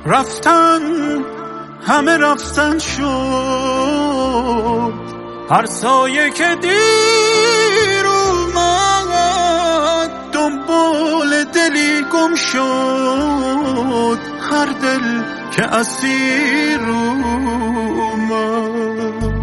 رفتن همه رفتن شد، هر سایه که دیر اومد دنبال دلی گم شد، هر دل که اسیر اومد.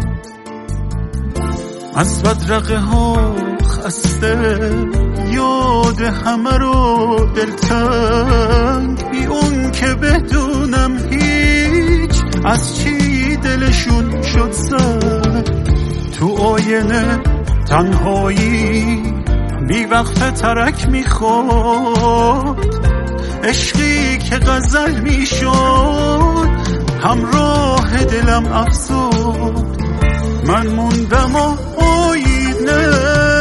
از بدرقه ها خسته یاد همه رو دلتنگ، بی اون که بدونم هیچ از چی دلشون شد زد. تو آینه تنهایی بی وقت ترک میخورد، عشقی که غزل میشد همراه دلم افسرد. من موندم و آینه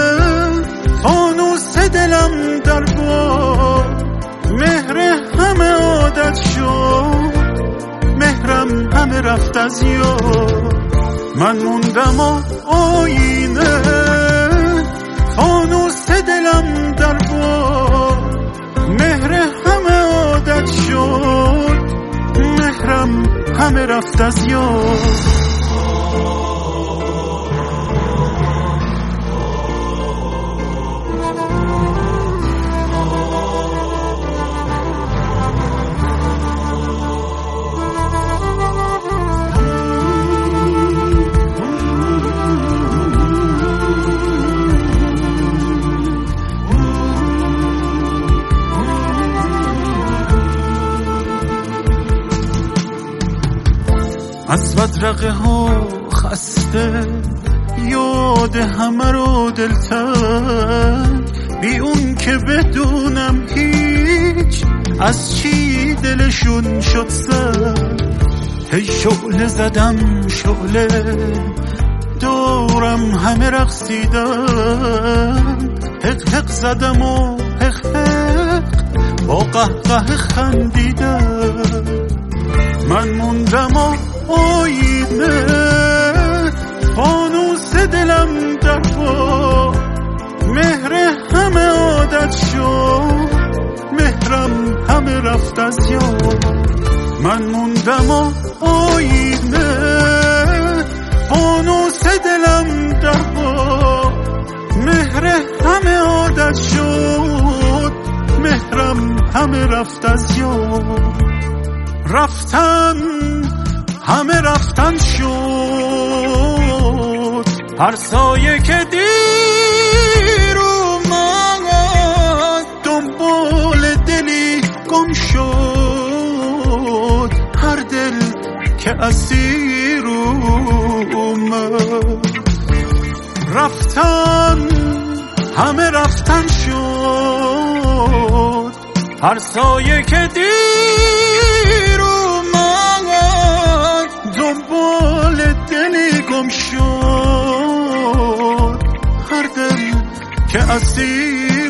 فانوس دلم در باد، مهر همه عادت شد، مهرم همه رفت از یاد. من موندم و آینه فانوس دلم در باد، مهر همه عادت شد، مهرم همه رفت از یاد. از بدرقه ها خسته یاد همه رو دلتنگ، بی اون که بدونم هیچ از چی دلشون شد زد. هی شعله زدم شعله دورم همه رقصیدن، حق حق زدم و حق حق با قهقه خندیدن. من موندم و آینه فانوس دلم در باد، مهر همه عادت شد، مهرم همه رفت از یاد. من موندم و آینه فانوس دلم در باد، مهر همه عادت شد، مهرم همه رفت از یاد. رفتن همه رفتن شد، هر سایه که دیر اومد دنبال دلی گم شد، هر دل که اسیر اومد. رفتن همه رفتن شد، هر سایه که دیر دنبال دلی گم شد، هر دل که اسیر